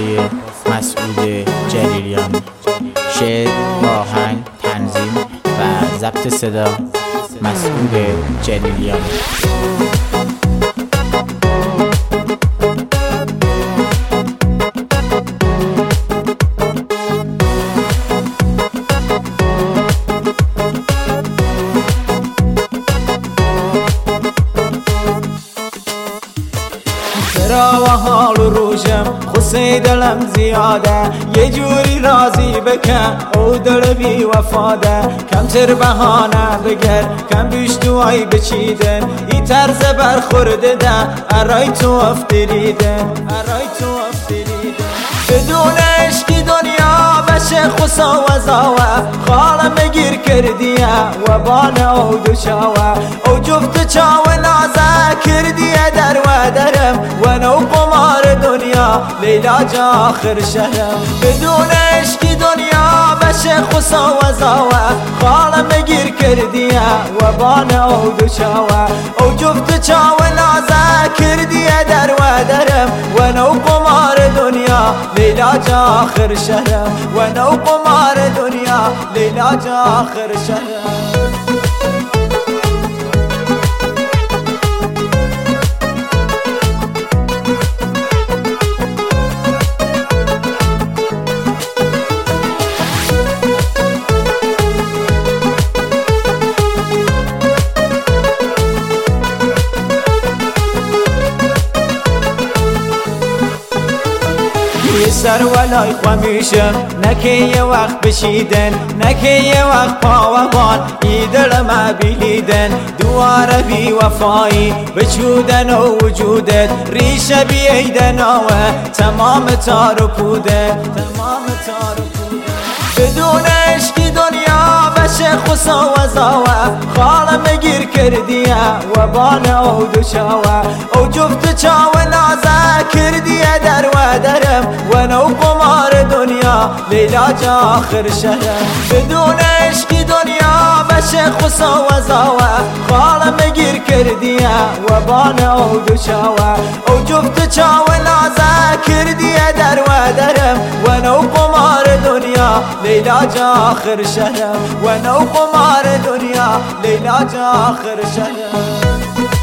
صدای مسعود جلیلیان، شعر، آهنگ، تنظیم و ضبط صدا مسعود جلیلیان. و حال و روشم خسی دلم زیاده، یه جوری راضی بکن او دل بی وفاده. کم تر بهانه بگر کم بیش دوای بچیدن، ای طرز برخورده ده ارای تو افتریدن، ارای تو افتریدن. بدون عشقی دنیا بشه خسا و زاوه، خالم گیر کردیه و بانه او دو چاوه. او جفت چاوه نازه کردیه در و درم و نو قمار دنیا لیلا جا آخر شهرم. بدون عشقی دنیا بشه خسا و زاوه، خالم گیر کردیه و بانه او دو چاوه. او جفت چاوه نازه کردیه در و درم و نو قمار دنیا لیلا جا آخر شهرم و نو قمار دنیا لیلا جا آخر شهرم. سر ولای خمیشم نکه یه وقت بشیدن، نکه یه وقت پاوان ایدل ما بیلیدن. دواره بی وفایی بچودن و وجودت ریشه بی ایدن و تمام تار و پودن، تمام تار و پودن. بدون عشقی دنیا بشه خسا و زاوه، خالم گیر کردیه و بانه او دو چاوه. او جفت چاوه نازه کردیه در و درم و نو قمار دنیا لیلا جا آخر شهرم. بدون عشقی دنیا بشه خسا و زاوه، خالم گیر کردیه و بانه او دو چاوه. او جفت چاوه نازه کردیه در و درم و نو قمار دنیا لیلا جا آخر شهرم و نو قمار دنیا لیلا جا آخر شهرم.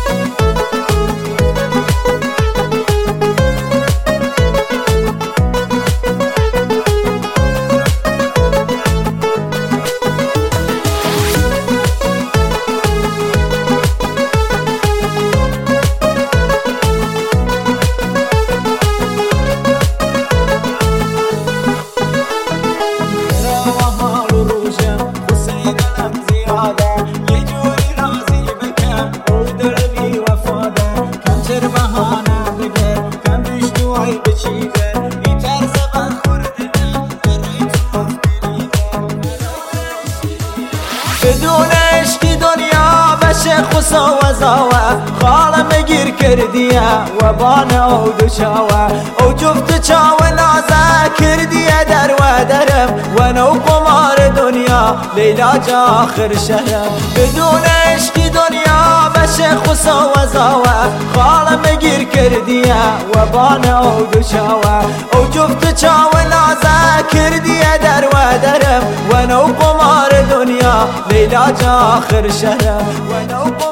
بدون عشقی دنیا بشه خسا و زاوه، خالم گیر کردیه و بانه او دو چاوه. او جفت چاوه نازه کردیه در و درم و نو قمار دنیا لیلا جا آخر شهرم. بدون عشقی دنیا بشه خسا و زاوه، خالم گیر کردیه و بانه او دو چاوه. او جفت چاوه نازه کردیه در و درم و نو قمار دنیا لیلا جا آخر شهرم و نو